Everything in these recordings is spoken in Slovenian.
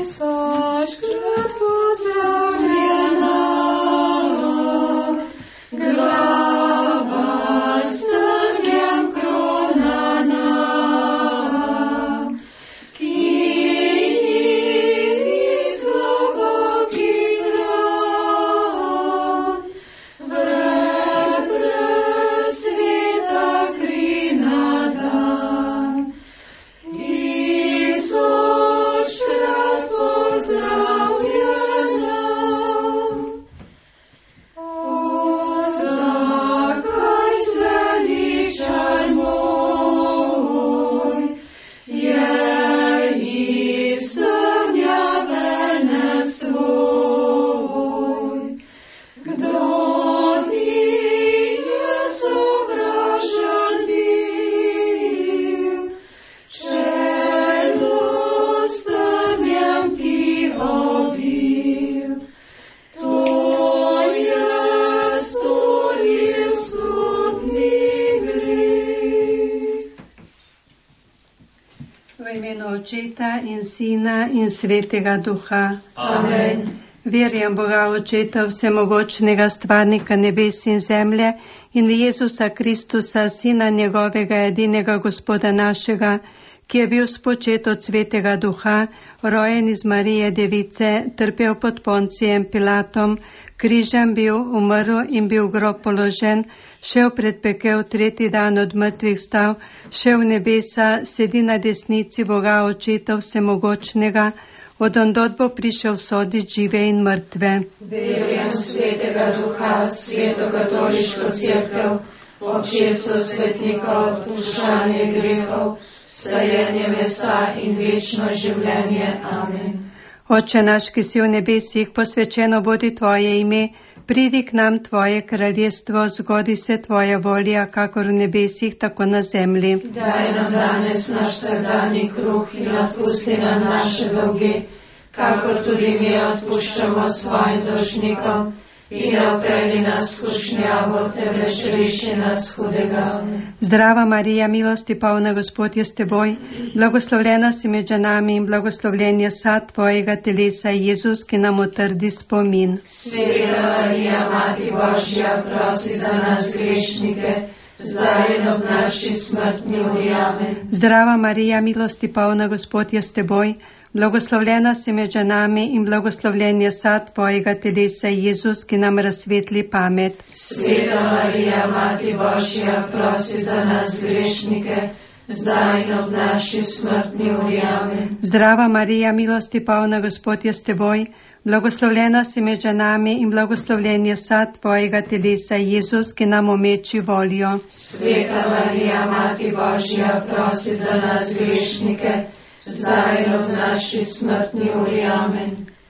Očeta in Sina in Svetega Duha. Amen. Verjam Boga Očeta, vsemogočnega stvarnika nebes in zemlje in v Jezusa Kristusa, Sina njegovega edinega Gospoda našega, ki je bil spočet od Svetega Duha, rojen iz Marije Device, trpel pod Poncijem Pilatom, križem bil, umrl in bil v grob položen, šel pred pekel, tretji dan od mrtvih vstal, šel v nebesa, sedi na desnici Boga Očeta vsemogočnega, od ondod bo prišel sodit žive in mrtve. Verjam Svetega Duha, Sveto katoliško cerkev, občestvo svetnikov, odpuščanje grehov, vstajenje mesa in večno življenje. Amen. Oče naš, ki si v nebesih, posvečeno bodi tvoje ime, pridi k nam tvoje kraljestvo, zgodi se tvoja volja, kakor v nebesih, tako na zemlji. Daj nam danes naš vsakdanji kruh in odpusti nam naše dolge, kakor tudi mi odpuščamo svojim dolžnikom. In ne vpelji nas v skušnjavo, temveč reši nas hudega. Zdrava Marija, milosti polna, Gospod je s teboj, blagoslovljena si med ženami in blagoslovljen je sad tvojega telesa, Jezus, ki nam utrdi spomin. Sveta Marija, Mati Božja, prosi za nas grešnike, zdaj in ob naši smrtni uri. Amen. Zdrava Marija, milosti polna, Gospod je s teboj, blagoslovljena si med ženami in blagoslovljen je sad tvojega telesa, Jezus, ki nam razsvetli pamet. Sveta Marija, Mati Božja, prosi za nas grešnike, zdaj in ob naši smrtni uri. Amen. Zdrava Marija, milosti polna, Gospod je s teboj, blagoslovljena si med ženami in blagoslovljen je sad tvojega telesa, Jezus, ki nam omeči voljo. Sveta Marija, Mati Božja, prosi za nas grešnike, zdaj in ob naši smrtni uri. Amen.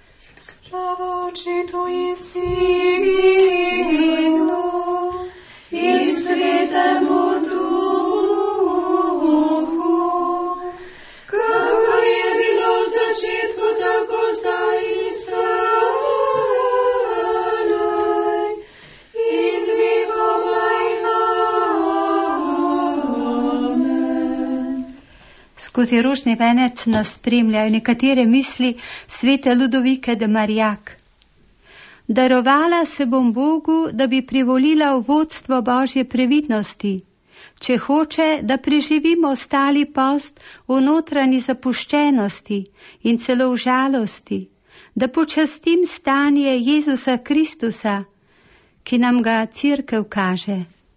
Slava Očetu in Sinu in Svetemu Duhu, kakor je bilo v začetku, tako zdaj in vselej in vekomaj. Amen. Skozi rožni venec nas spremljajo nekatere misli svete Ludovike de Marijak. Darovala se bom Bogu, da bi privolila v vodstvo Božje previdnosti, če hoče, da preživimo ostali post v notranji zapuščenosti in celo v žalosti, da počastim stanje Jezusa Kristusa, ki nam ga Cerkev kaže.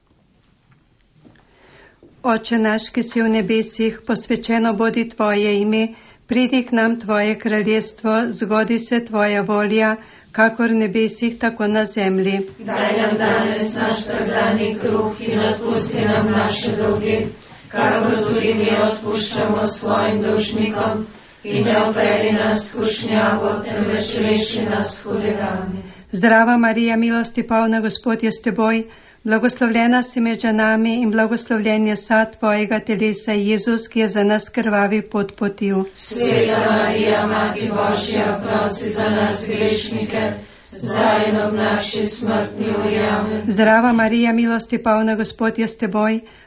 Oče naš, ki si v nebesih, posvečeno bodi tvoje ime, pridi k nam tvoje kraljestvo, zgodi se tvoja volja, kakor v nebesih, tako na zemlji. Daj nam danes naš vsakdanji kruh in odpusti nam naše dolge, kakor tudi mi odpuščamo svojim dolžnikom. In ne vpelji nas v skušnjavo, temveč reši nas hudega. Zdrava Marija, milosti polna, Gospod je s teboj, blagoslovljena si med ženami in blagoslovljen je sad tvojega telesa, Jezus, ki je za nas krvavi pot potil. Sveta Marija, Mati Božja, prosi za nas grešnike, zdaj in ob naši smrtni uri. Amen. Zdrava Marija, milosti polna, Gospod je s teboj,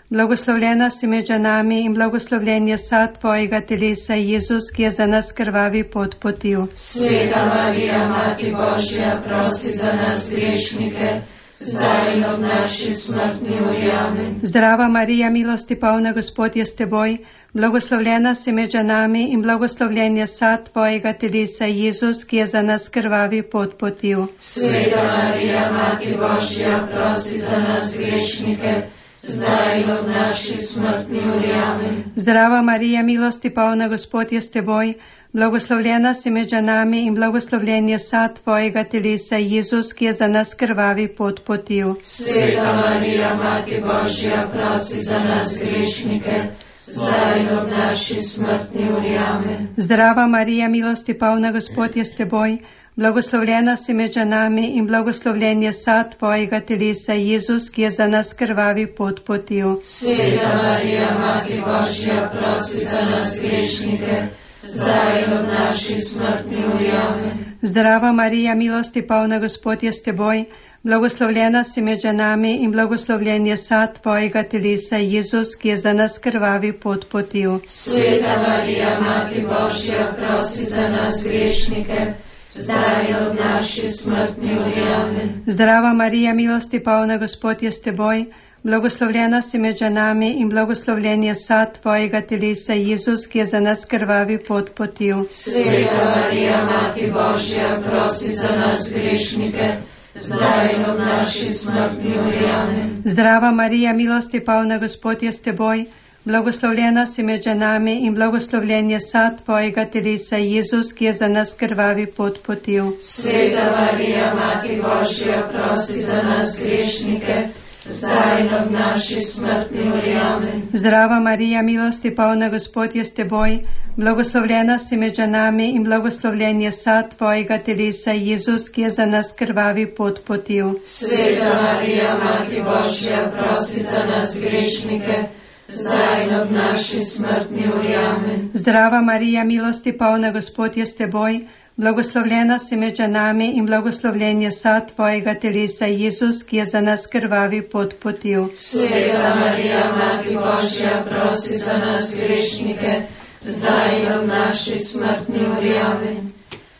blagoslovljena si med ženami in blagoslovljen je sad tvojega telesa, Jezus, ki je za nas krvavi pot potil. Sveta Marija, Mati Božja, prosi za nas grešnike, zdaj in ob naši smrtni uri. Amen. Zdrava Marija, milosti polna, Gospod je s teboj, blagoslovljena si med ženami in blagoslovljen je sad tvojega telesa, Jezus, ki je za nas krvavi pot potil. Sveta Marija, Mati Božja, prosi za nas grešnike, zdaj in ob naši smrtni uri. Amen. Zdrava Marija, milosti polna, Gospod je s teboj, blagoslovljena si med ženami in blagoslovljen je sad tvojega telesa, Jezus, ki je za nas krvavi pot potil. Sveta Marija, Mati Božja, prosi za nas grešnike, zdaj in ob naši smrtni uri. Amen. Zdrava Marija, milosti polna, Gospod je s teboj, blagoslovljena si med ženami in blagoslovljen je sad tvojega telesa, Jezus, ki je za nas krvavi pot potil. Sveta Marija, Mati Božja, prosi za nas grešnike, zdaj in ob naši smrtni uri. Amen. Zdrava Marija, milosti polna, Gospod je s teboj, blagoslovljena si med ženami in blagoslovljen je sad tvojega telesa, Jezus, ki je za nas krvavi pot potil. Sveta Marija, Mati Božja, prosi za nas grešnike, zdaj in ob naši smrtni uri. Amen. Zdrava Marija, milosti polna, Gospod je s teboj, blagoslovljena si med ženami in blagoslovljen je sad tvojega telesa, Jezus, ki je za nas krvavi pot potil. Sveta Marija, Mati Božja, prosi za nas grešnike, zdaj in ob naši smrtni uri. Amen. Zdrava Marija, milosti polna, Gospod je s teboj, blagoslovljena si med ženami in blagoslovljen je sad tvojega telesa, Jezus, ki je za nas krvavi pot potil. Sveta Marija, Mati Božja, prosi za nas grešnike, zdaj in ob naši smrtni uri. Amen. Zdrava Marija, milosti polna, Gospod je s teboj, blagoslovljena si med ženami in blagoslovljen je sad tvojega telesa, Jezus, ki je za nas krvavi pot potil. Sveta Marija, Mati Božja, prosi za nas grešnike, zdaj in ob naši smrtni uri. Amen. Zdrava Marija, milosti polna, Gospod je s teboj, blagoslovljena si med ženami in blagoslovljen je sad tvojega telesa, Jezus, ki je za nas krvavi pot potil. Sveta Marija, Mati Božja, prosi za nas grešnike, zdaj in ob naši smrtni uri. Amen.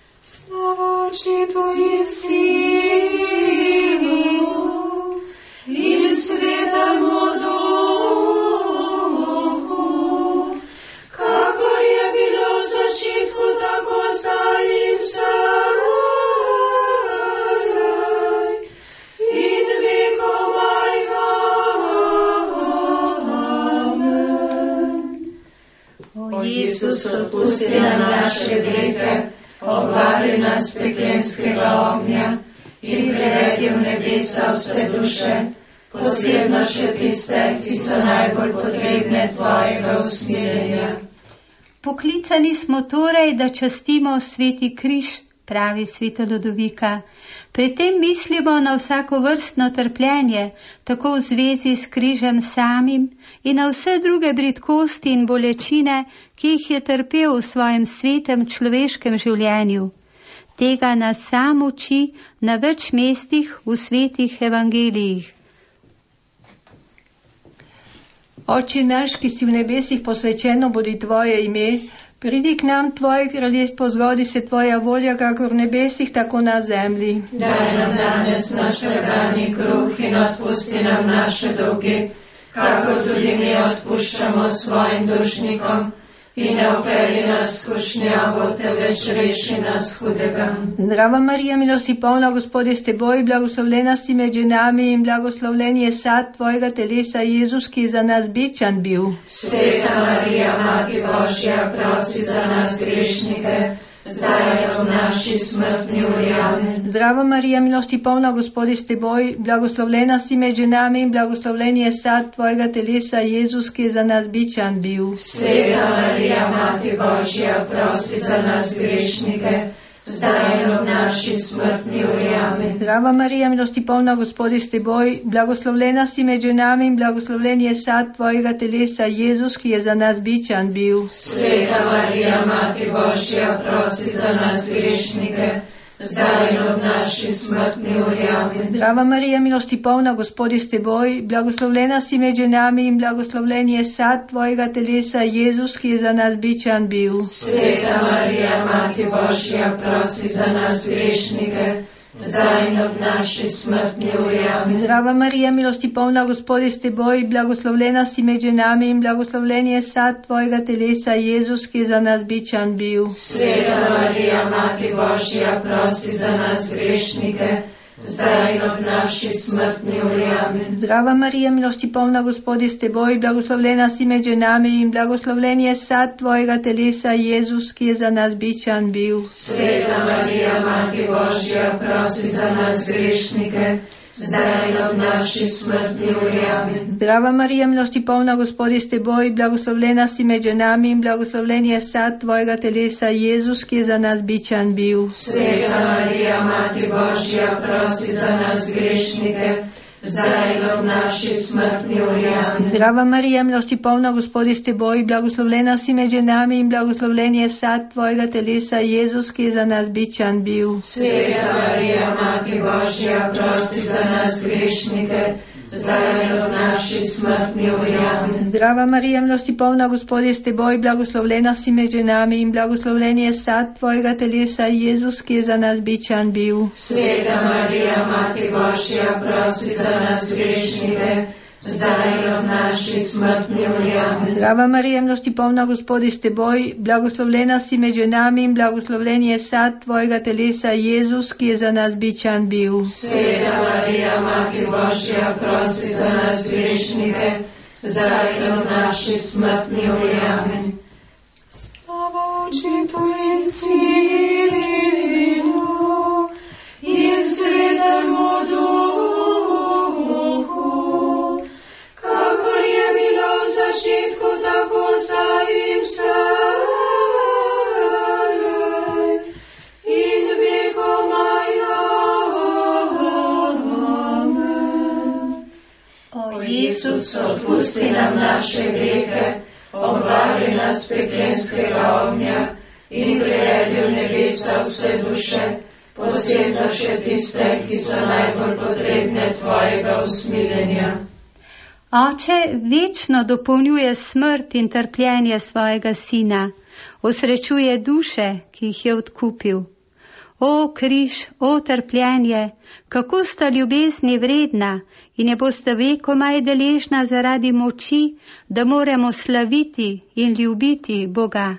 Slava Očetu in Sinu in Svetemu Duhu, kakor je bilo v začetku, tako zdaj in vselej in vekomaj. Amen. O Jezus, odpusti nam naše grehe, obvari nas peklenskega ognja in privedi v nebesa vse duše, posebno še tiste, ki so najbolj potrebne tvojega usmiljenja. Poklicani smo torej, da častimo sveti križ, pravi sveta Ludovika. Pri tem mislimo na vsakovrstno trpljenje, tako v zvezi s križem samim in na vse druge bridkosti in bolečine, ki jih je trpel v svojem svetem človeškem življenju. Tega nas sam uči na več mestih v svetih evangelijih. Oče naš, ki si v nebesih, posvečeno bodi tvoje ime, pridi k nam tvoje kraljestvo, zgodi se tvoja volja, kakor v nebesih, tako na zemlji. Daj nam danes naš vsakdanji kruh in odpusti nam naše dolge, kakor tudi mi odpuščamo svojim dolžnikom. In ne vpelji nas v skušnjavo, temveč reši nas hudega. Zdrava Marija, milosti polna, Gospod je s teboj, blagoslovljena si med ženami in blagoslovljen je sad tvojega telesa, Jezus, ki je za nas bičan bil. Sveta Marija, Mati Božja, prosi za nas grešnike, zdaj in ob naši smrtni uri. Amen. Zdrava Marija, milosti polna, Gospod je s teboj, blagoslovljena si med ženami in blagoslovljen je sad tvojega telesa, Jezus, ki je za nas bičan bil. Sveta Marija, Mati Božja, prosi za nas grešnike, zdaj in ob naši smrtni uri. Amen. Zdrava Marija, milosti polna, Gospod je s teboj, blagoslovljena si med ženami in blagoslovljen je sad tvojega telesa, Jezus, ki je za nas bičan bil. Sveta Marija, Mati Božja, prosi za nas grešnike, zdaj in ob naši smrtni uri. Amen. Zdrava Marija, milosti polna, Gospod je s teboj, blagoslovljena si med ženami in blagoslovljen je sad tvojega telesa, Jezus, ki je za nas bičan bil. Sveta Marija, Mati Božja, prosi za nas grešnike, zdaj in ob naši smrtni uri. Amen. Zdrava Marija, milosti polna, Gospod je s teboj, blagoslovljena si med ženami in blagoslovljen je sad tvojega telesa, Jezus, ki je za nas bičan bil. Sveta Marija, Mati Božja, prosi za nas grešnike, zdaj in ob naši smrtni uri. Amen. Zdrava Marija, milosti polna, Gospod je s teboj, blagoslovljena si med ženami in blagoslovljen je sad tvojega telesa, Jezus, ki je za nas bičan bil. Sveta Marija, Mati Božja, prosi za nas grešnike, zdaj in ob naši smrtni uri. Amen. Zdrava Marija, milosti polna, Gospod je s teboj, blagoslovljena si med ženami in blagoslovljen je sad tvojega telesa, Jezus, ki je za nas bičan bil. Sveta Marija, Mati Božja, prosi za nas grešnike, zdaj in ob naši smrtni uri. Amen. Zdrava Marija, milosti polna, Gospod je s teboj, blagoslovljena si med ženami in blagoslovljen je sad tvojega telesa, Jezus, ki je za nas bičan bil. Sveta Marija, Mati Božja, prosi za nas grešnike, zdaj in ob naši smrtni uri. Amen. Zdrava Marija, milosti polna, Gospod je s teboj, blagoslovljena si med ženami in blagoslovljen je sad tvojega telesa, Jezus, ki je za nas bičan bil. Sveta Marija, Mati Božja, prosi za nas grešnike, zdaj in ob naši smrtni uri. Amen. Zdrava Marija, milosti polna, Gospod je s teboj, blagoslovljena si med ženami in blagoslovljen je sad tvojega telesa, Jezus, ki je za nas bičan bil. Sveta Marija, Mati Božja, prosi za nas grešnike, zdaj in ob naši smrtni uri. Amen. Slava Očetu in Sinu in Svetemu Duhu, kakor je bilo v začetku, tako zdaj in vselej in vekomaj. Amen. O Jezus, odpusti nam naše grehe, obvari nas peklenskega ognja in privedi v nebesa vse duše, posebno še tiste, ki so najbolj potrebne tvojega usmiljenja. Oče večno dopolnjuje smrt in trpljenje svojega sina, osrečuje duše, ki jih je odkupil. O križ, o trpljenje, kako sta ljubezni vredna in je boste vekomaj deležna zaradi moči, da moramo slaviti in ljubiti Boga.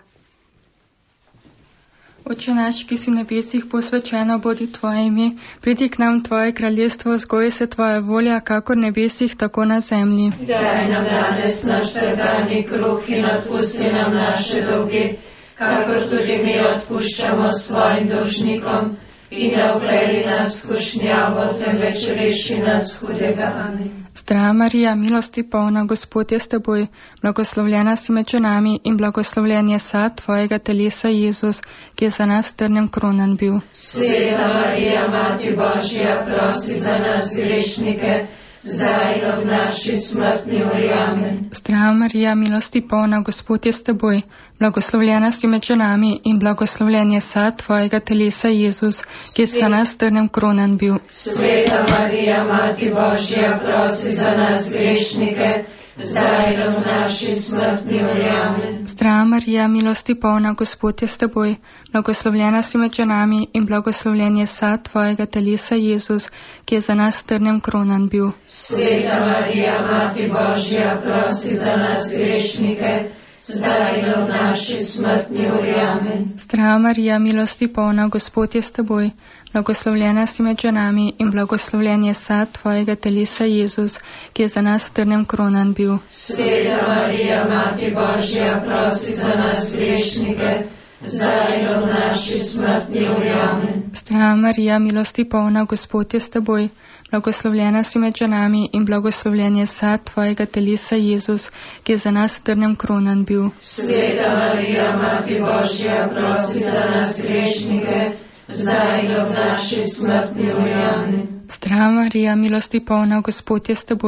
Oče naš, ki si v nebesih, posvečeno bodi tvoje ime, pridi k nam tvoje kraljestvo, zgoji se tvoja volja, kakor v nebesih, tako na zemlji. Daj nam danes naš vsakdanji kruh in odpusti nam naše dolge, kakor tudi mi odpuščamo svojim dolžnikom, in ne vpelji nas v skušnjavo, temveč reši nas hudega. Amen. Zdrava Marija, milosti polna, Gospod je s teboj, blagoslovljena si med ženami in blagoslovljen je sad tvojega telesa, Jezus, ki je za nas trnem kronan bil. Sveta Marija, Mati Božja, prosi za nas grešnike, zdaj in ob naši smrtni uri. Amen. Zdrava Marija, milosti polna, Gospod je s teboj, blagoslovljena si med ženami in blagoslovljen je sad tvojega telesa, Jezus, ki je za nas trnem kronan bil. Sveta Marija, Mati Božja, prosi za nas grešnike, zdaj in ob naši smrtni uri. Amen. Zdrava Marija, milosti polna, Gospod je s teboj, blagoslovljena si med ženami in blagoslovljen je sad tvojega telesa, Jezus, ki je za nas trnem kronan bil. Sveta Marija, Mati Božja, prosi za nas grešnike, zdaj in ob naši smrtni uri. Amen. Zdrava Marija, milosti polna, Gospod je s teboj, blagoslovljena si med ženami in blagoslovljen je sad tvojega telesa, Jezus, ki je za nas trnem kronan bil. Sveta Marija, Mati Božja, prosi za nas grešnike, zdaj in ob naši smrtni uri. Amen. Zdrava Marija, milosti polna, Gospod je s teboj, blagoslovljena si med ženami in blagoslovljen je sad tvojega telesa, Jezus, ki je za nas trnem kronan bil. Sveta Marija, Mati Božja, prosi za nas grešnike, zdaj in ob naši smrtni uri. Amen. Zdrava Marija, milosti polna, Gospod je s teboj,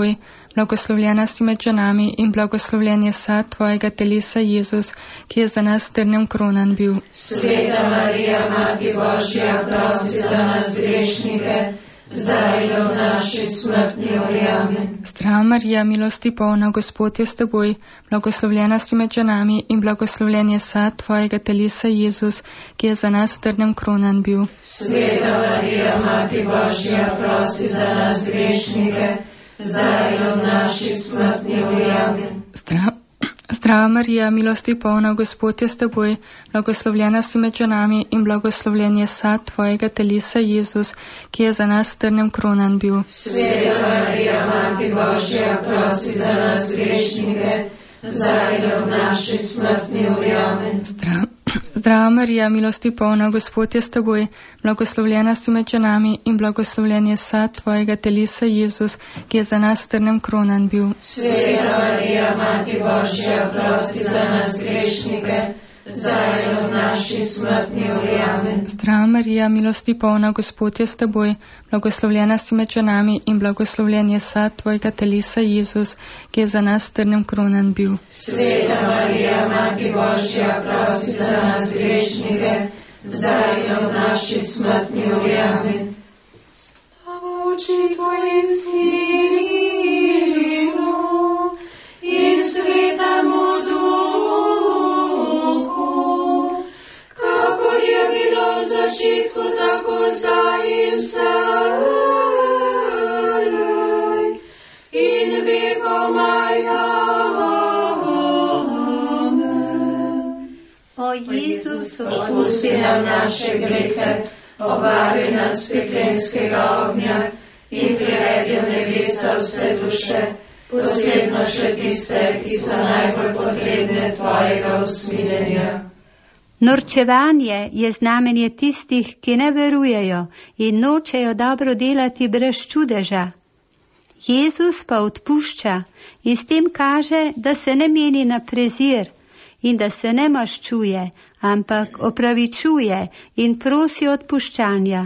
blagoslovljena si med ženami in blagoslovljen je sad tvojega telesa, Jezus, ki je za nas trnem kronan bil. Sveta Marija, Mati Božja, prosi za nas grešnike, zdaj in v naši smrtni uri. Amen. Zdrava Marija, milosti polna, Gospod je s teboj, blagoslovljena si med ženami in blagoslovljen je sad tvojega telesa, Jezus, ki je za nas trnem kronan bil. Sveta Marija, Mati Božja, prosi za nas grešnike, zdaj in v naši smrtni uri. Amen. Zdrava Marija, milosti polna, Gospod je s teboj, blagoslovljena si med ženami in blagoslovljen je sad tvojega telesa, Jezus, ki je za nas trnem kronan bil. Sveta Marija, Mati Božja, prosi za nas grešnike, zdaj in v naši smrtni uri. Amen. Zdrava Marija, milosti polna, Gospod je s teboj, blagoslovljena si med ženami in blagoslovljen je sad tvojega telesa, Jezus, ki je za nas trnem kronan bil. Sveta Marija, Mati Božja, prosi za nas grešnike, zdaj in v naši smrtni uri. Amen. Zdrava Marija, milosti polna, Gospod je s teboj, blagoslovljena si med ženami in blagoslovljen je sad tvojega telesa, Jezus, ki je za nas trnem kronan bil. Sveta Marija, Mati Božja, prosi za nas grešnike, zdaj in v naši smrtni uri. Amen. Slava Očetu in Sinu in Svetemu Duhu, kakor je bilo v začetku, tako zdaj in vselej in vekomaj. O Jezus, odpusti nam naše grehe, obari nas peklenskega ognja in privedi v nebesa vse duše, posebno še tiste, ki so najbolj potrebne tvojega usmiljenja. Norčevanje je znamenje tistih, ki ne verujejo in nočejo dobro delati brez čudeža. Jezus pa odpušča in s tem kaže, da se ne meni na prezir in da se ne maščuje, ampak opravičuje in prosi odpuščanja.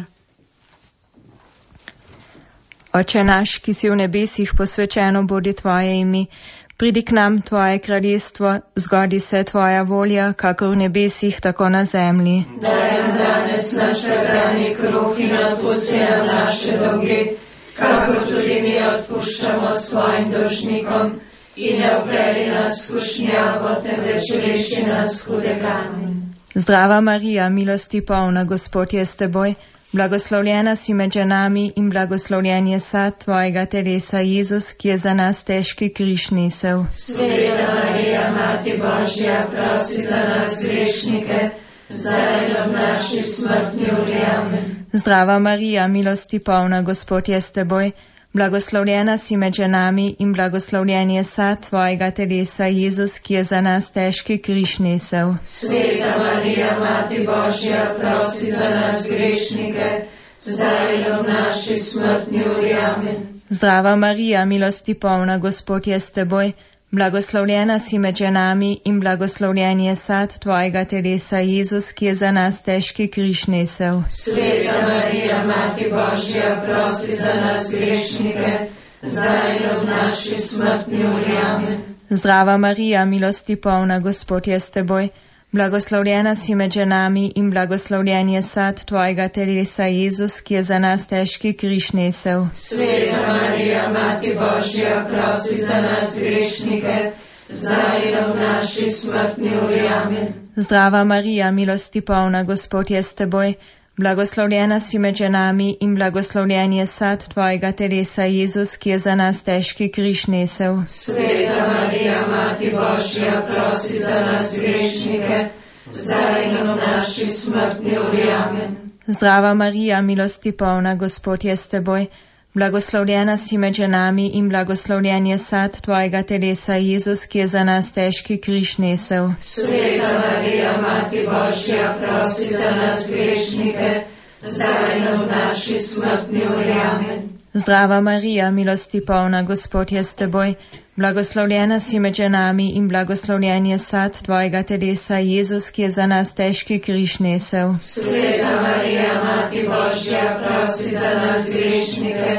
Oče naš, ki si v nebesih, posvečeno bodi tvoje ime. Pridi k nam tvoje kraljestvo, zgodi se tvoja volja, kakor v nebesih, tako na zemlji. Daj nam danes naš vsakdanji kruh in odpusti nam naše dolge, kakor tudi mi odpuščamo svojim dolžnikom, in ne vpelji nas v skušnjavo, temveč reši nas hudega. Zdrava Marija, milosti polna, Gospod je s teboj, blagoslovljena si med ženami in blagoslovljen je sad tvojega telesa, Jezus, ki je za nas težki križ nesel. Sveta Marija, Mati Božja, prosi za nas grešnike, zdaj in v naši smrtni uri. Amen. Zdrava Marija, milosti polna, Gospod je s teboj, blagoslovljena si med ženami in blagoslovljen je sad tvojega telesa, Jezus, ki je za nas težki križ nesel. Sveta Marija, Mati Božja, prosi za nas grešnike, zdaj in v naši smrtni uri. Amen. Zdrava Marija, milosti polna, Gospod je s teboj, blagoslovljena si med ženami in blagoslovljen je sad tvojega telesa, Jezus, ki je za nas težki križ nesel. Sveta Marija, Mati Božja, prosi za nas grešnike, zdaj in v naši smrtni uri. Amen. Zdrava Marija, milosti polna, Gospod je s teboj, blagoslovljena si med ženami in blagoslovljen je sad tvojega telesa, Jezus, ki je za nas težki križ nesel. Sveta Marija, Mati Božja, prosi za nas grešnike, zdaj in v naši smrtni uri. Amen. Zdrava Marija, milosti polna, Gospod je s teboj, blagoslovljena si med ženami in blagoslovljen je sad tvojega telesa, Jezus, ki je za nas težki križ nesel. Sveta Marija, Mati Božja, prosi za nas grešnike, zdaj in v naši smrtni uri. Amen. Zdrava Marija, milosti polna, Gospod je s teboj, blagoslovljena si med ženami in blagoslovljen je sad tvojega telesa, Jezus, ki je za nas težki križ nesel. Sveta Marija, Mati Božja, prosi za nas grešnike, zdaj in v naši smrtni uri. Amen. Zdrava Marija, milosti polna, Gospod je s teboj, blagoslovljena si med ženami in blagoslovljen je sad tvojega telesa, Jezus, ki je za nas težki križ nesel. Sveta Marija, Mati Božja, prosi za nas grešnike,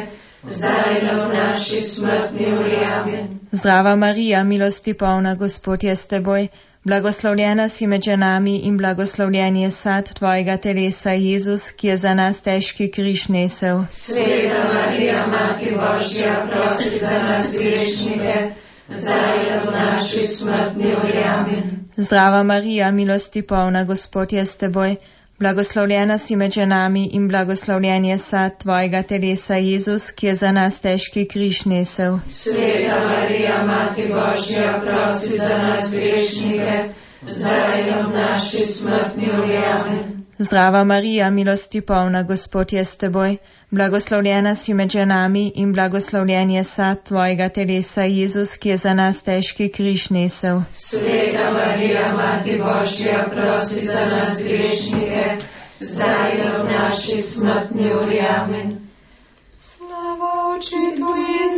zdaj in v naši smrtni uri. Amen. Zdrava Marija, milosti polna, Gospod je s teboj, blagoslovljena si med ženami in blagoslovljen je sad tvojega telesa, Jezus, ki je za nas težki križ nesel. Sveta Marija, Mati Božja, prosi za nas grešnike, zdaj in v naši smrtni uri. Amen. Zdrava Marija, milosti polna, Gospod je s teboj, blagoslovljena si med ženami in blagoslovljen je sad tvojega telesa, Jezus, ki je za nas težki križ nesel. Sveta Marija, Mati Božja, prosi za nas grešnike, zdaj in v naši smrtni uri. Amen. Zdrava Marija, milosti polna, Gospod je s teboj, blagoslovljena si med ženami in blagoslovljen je sad tvojega telesa, Jezus, ki je za nas težki križ nesel. Sveta Marija, Mati Božja, prosi za nas grešnike, zdaj in v naši smrtni uri. Amen. Slava Otcu in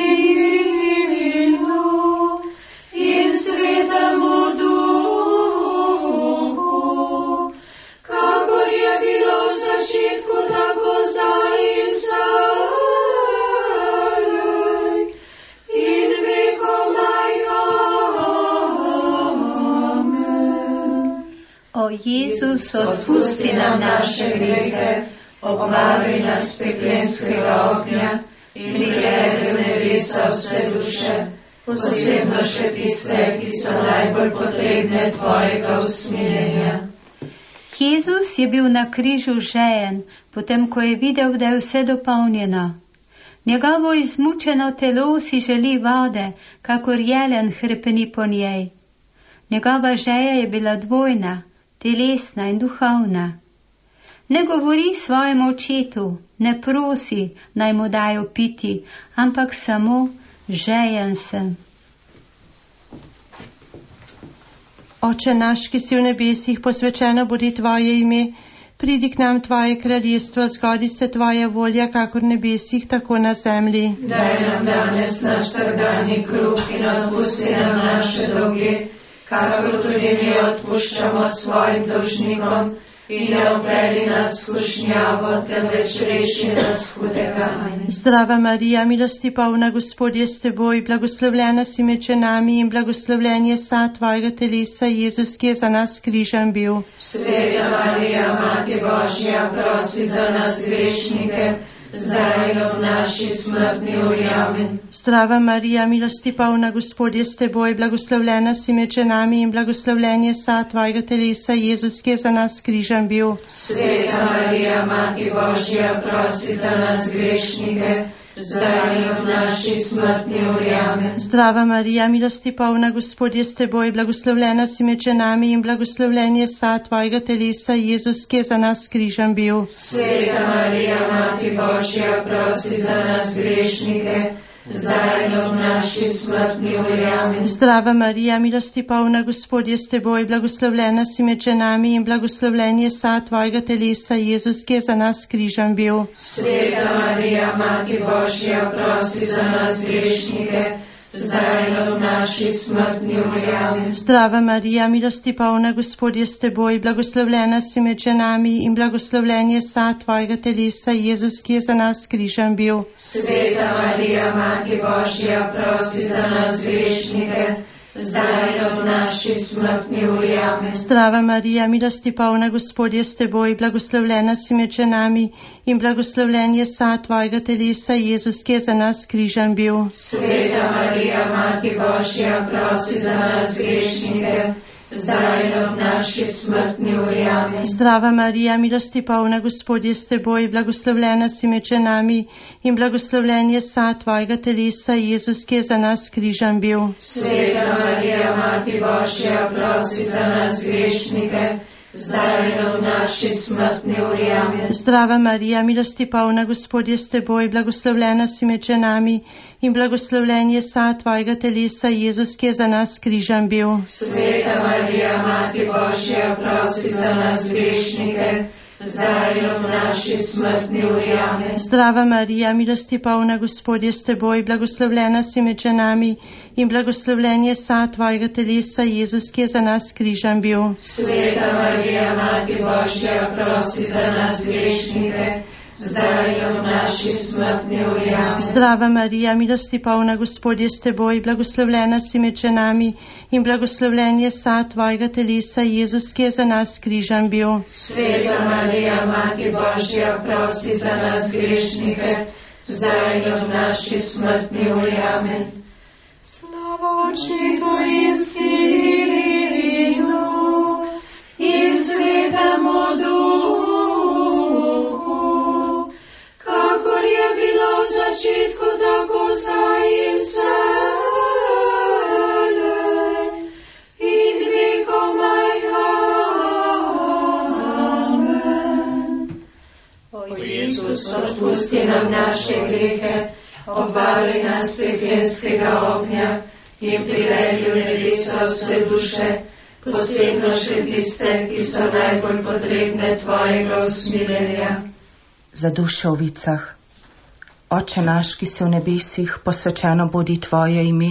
Sinu in Svetemu Duhu, kakor je bilo v začetku, tako zdaj in vselej in vekomaj. Amen. O Jezus, Odpusti nam naše grehe, obvaruj nas peklenskega ognja in privedli v nebesa vse duše, posebno še tiste, ki so najbolj potrebne tvojega usmiljenja. Jezus je bil na križu žejen, potem ko je videl, da je vse dopolnjeno. Njegovo izmučeno telo si želi vode, kakor jelen hrepeni po njej. Njegova žeja je bila dvojna, telesna in duhovna. Ne govori svojemu očetu, ne prosi, naj mu dajo piti, ampak samo žejen sem. Oče naš, ki si v nebesih, posvečeno bodi tvoje ime, pridi k nam tvoje kraljestvo, zgodi se tvoja volja, kakor v nebesih, tako na zemlji. Daj nam danes naš vsakdanji kruh in odpusti nam naše dolge, kakor tudi mi odpuščamo svojim dolžnikom, in ne vpelji nas v skušnjavo, temveč reši nas hudega. Amen. Zdrava Marija, milosti polna, Gospod je s teboj, blagoslovljena si med ženami in blagoslovljen je sad tvojega telesa, Jezus, ki je za nas križan bil. Sveta Marija, Mati Božja, prosi za nas grešnike, zdaj in v naši smrtni uri. Amen. Zdrava Marija, milosti polna, Gospod je s teboj, blagoslovljena si med ženami in blagoslovljen je sad tvojega telesa, Jezus, ki je za nas križan bil. Sveta Marija, Mati Božja, prosi za nas grešnike, zdaj in v naši smrtni uri. Amen. Zdrava Marija, milosti polna, Gospod je s teboj, blagoslovljena si med ženami in blagoslovljen je sad tvojega telesa, Jezus, ki je za nas križan bil. Sveta Marija, Mati Božja, prosi za nas grešnike, zdaj in v naši smrtni uri. Amen. Zdrava Marija, milosti polna, Gospod je s teboj, blagoslovljena si med ženami in blagoslovljen je sad tvojega telesa, Jezus, ki je za nas križan bil. Sveta Marija, Mati Božja, prosi za nas grešnike, zdaj in v naši smrtni uri. Amen. Zdrava Marija, milosti polna, Gospod je s teboj, blagoslovljena si med ženami in blagoslovljen je sad tvojega telesa, Jezus, ki je za nas križan bil. Sveta Marija, Mati Božja, prosi za nas grešnike, zdaj in v naši smrtni uri. Amen. Zdrava Marija, milosti polna, Gospod je s teboj, blagoslovljena si med ženami in blagoslovljen je sad tvojega telesa, Jezus, ki je za nas križan bil. Sveta Marija, Mati Božja, prosi za nas grešnike, zdaj in v naši smrtni uri. Amen. Zdrava Marija, milosti polna, Gospod je s teboj, blagoslovljena si med ženami in blagoslovljen je sad tvojega telesa, Jezus, ki je za nas križan bil. Sveta Marija, Mati Božja, prosi za nas grešnike, zdaj in v naši smrtni uri. Amen. Zdrava Marija, milosti polna, Gospod je s teboj, blagoslovljena si med ženami in blagoslovljen je sad tvojega telesa, Jezus, ki je za nas križan bil. Sveta Marija, Mati Božja, prosi za nas grešnike, zdaj in v naši smrtni uri. Amen. Zdrava Marija, milosti polna, Gospod je s teboj, blagoslovljena si med ženami in blagoslovljen je sad tvojega telesa, Jezus, ki je za nas križan bil. Sveta Marija, Mati Božja, prosi za nas grešnike, zdaj in v naši smrtni uri. Amen. Zdrava Marija, milosti polna, Gospod je s teboj, blagoslovljena si med ženami in blagoslovljen je sad tvojega telesa, Jezus, ki je za nas križan bil. Sveta Marija, Mati Božja, prosi za nas grešnike, zdaj in v naši smrtni uri. Amen. Slava Otcu in Sinu in Svetemu Duhu, kakor je bilo v začetku, tako zdaj in vselej in vekomaj. Amen. O Jezus, odpusti nam naše grehe, obvaruj nas peklenskega ognja in privedi v nebesa vse duše, posebno še tiste, ki so najbolj potrebne tvojega usmiljenja. Za duše v vicah. Oče naš, ki si v nebesih, posvečeno bodi tvoje ime,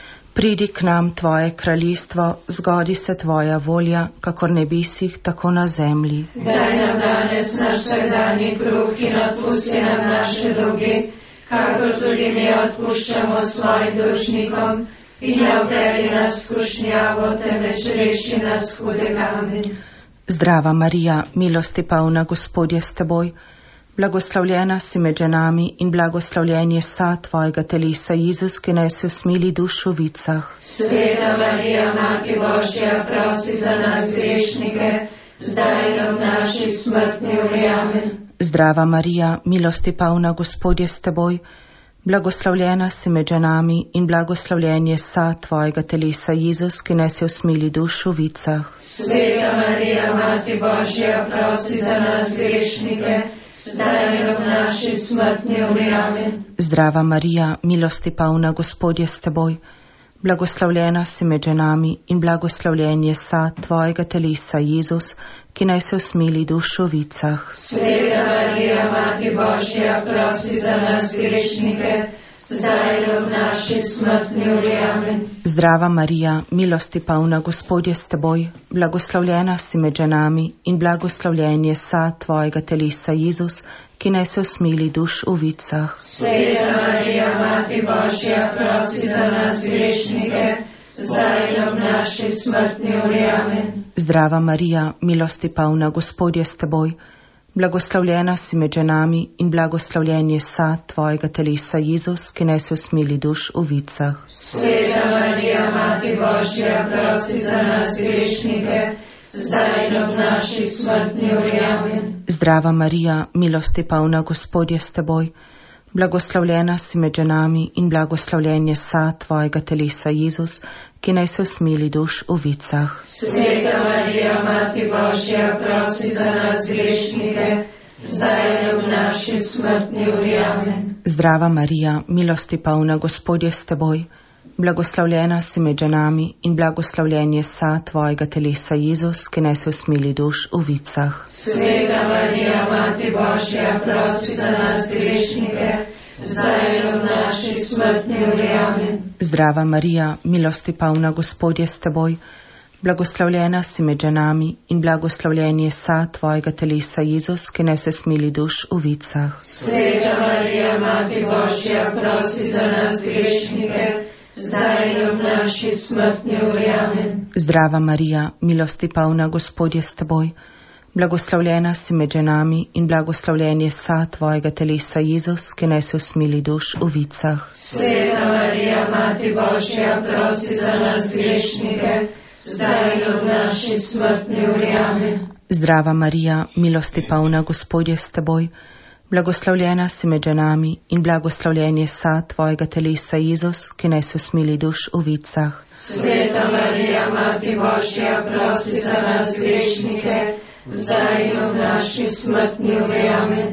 pridi k nam tvoje kraljestvo, zgodi se tvoja volja, kakor v nebesih, tako na zemlji. Daj nam danes naš vsakdanji kruh in odpusti nam naše dolge, kakor tudi mi odpuščamo svojim dolžnikom, in ne vpelji nas v skušnjavo, temveč reši nas hudega. Amen. Zdrava Marija, milosti polna, Gospod je s teboj, blagoslovljena si med ženami in blagoslovljen je sad tvojega telesa, Jezus, ki naj se usmili duš v vicah. Sveta Marija, Mati Božja, prosi za nas grešnike, zdaj in v naši smrtni uri. Amen. Zdrava Marija, milosti polna, Gospod je s teboj, blagoslovljena si med ženami in blagoslovljen je sad tvojega telesa, Jezus, ki naj se usmili duš v vicah. Sveta Marija, Mati Božja, prosi za nas grešnike, zdaj in v naši smrtni uri. Amen. Zdrava Marija, milosti polna, Gospod je s teboj, blagoslovljena si med ženami in blagoslovljen je sad tvojega telesa, Jezus, ki naj se usmili duš v vicah. Sveta Marija, Mati Božja, prosi za nas grešnike, zdaj in v naši smrtni uri. Amen. Zdrava Marija, milosti polna, Gospod je s teboj, blagoslovljena si med ženami in blagoslovljen je sad tvojega telesa, Jezus, ki naj se usmili duš v vicah. Sveta Marija, Mati Božja, prosi za nas grešnike, zdaj in v naši smrtni uri. Amen. Zdrava Marija, milosti polna, Gospod je s teboj, blagoslovljena si med ženami in blagoslovljen je sad tvojega telesa, Jezus, ki naj se usmili duš v vicah. Sveta Marija, Mati Božja, prosi za nas grešnike, zdaj in v naši smrtni uri. Amen. Zdrava Marija, milosti polna, Gospod je s teboj, blagoslovljena si med ženami in blagoslovljen je sad tvojega telesa, Jezus, ki naj se usmili duš v vicah. Sveta Marija, Mati Božja, prosi za nas grešnike, zdaj in v naši smrtni uri. Amen. Zdrava Marija, milosti polna, Gospod je s teboj, blagoslovljena si med ženami in blagoslovljen je sad tvojega telesa, Jezus, ki naj se usmili duš v vicah. Sveta Marija, Mati Božja, prosi za nas grešnike, zdaj in v naši smrtni uri. Amen. Zdrava Marija, milosti polna, Gospod je s teboj, blagoslovljena si med ženami in blagoslovljen je sad tvojega telesa, Jezus, ki naj se usmili duš v vicah. Sveta Marija, Mati Božja, prosi za nas grešnike, zdaj in v naši smrtni uri. Amen. Zdrava Marija, milosti polna, Gospod je s teboj, blagoslovljena si med ženami in blagoslovljen je sad tvojega telesa, Jezus, ki naj se usmili duš v vicah. Sveta Marija, Mati Božja, prosi za nas grešnike, zdaj in v naši smrtni uri. Amen. Zdrava Marija, milosti polna, Gospod je s teboj, blagoslovljena si med ženami in blagoslovljen je sad tvojega telesa, Jezus, ki naj se usmili duš v vicah. Sveta Marija, Mati Božja, prosi za nas grešnike, zdaj in v naši smrtni uri. Amen.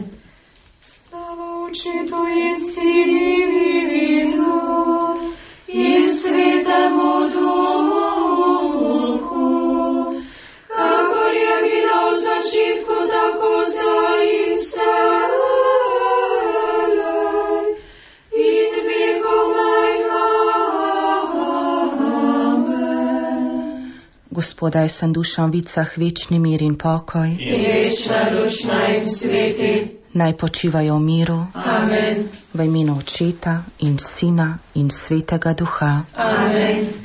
Slava Otcu in Sinu in Svetemu Duhu, kakor je bilo v začetku, tako zdaj in vselej in vekomaj. Amen. Gospod, daj sem dušam v vicah večni mir in pokoj. In večna dušna jim sveti. naj počivajo v miru. Amen. V imenu Očeta in Sina in Svetega Duha. Amen.